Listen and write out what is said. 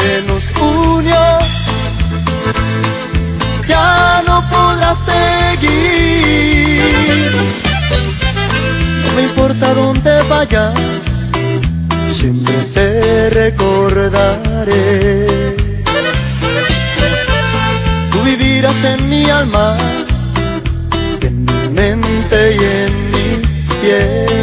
que nos unió ya no podrá seguir. No me importa dónde vayas, siempre te recordaré. Tú vivirás en mi alma, en mi mente y en mi piel.